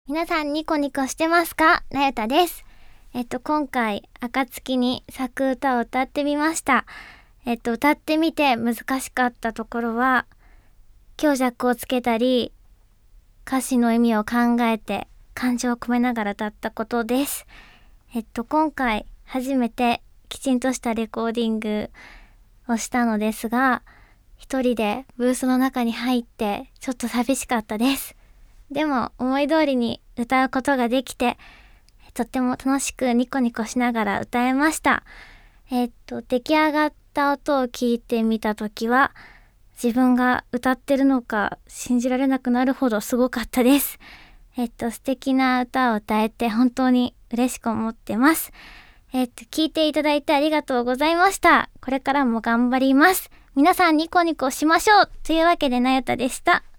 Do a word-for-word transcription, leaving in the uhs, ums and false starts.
皆さんニコニコしてますか？なゆたです。えっと今回暁に咲く歌を歌ってみました。えっと歌ってみて難しかったところは強弱をつけたり歌詞の意味を考えて感情を込めながら歌ったことです。えっと今回初めてきちんとしたレコーディングをしたのですが、一人でブースの中に入ってちょっと寂しかったです。でも思い通りに歌うことができて、とっても楽しくニコニコしながら歌えました。えっと出来上がった音を聞いてみたときは、自分が歌ってるのか信じられなくなるほどすごかったです。えっと素敵な歌を歌えて本当に嬉しく思ってます。えっと聞いていただいてありがとうございました。これからも頑張ります。皆さんニコニコしましょうというわけでなゆたでした。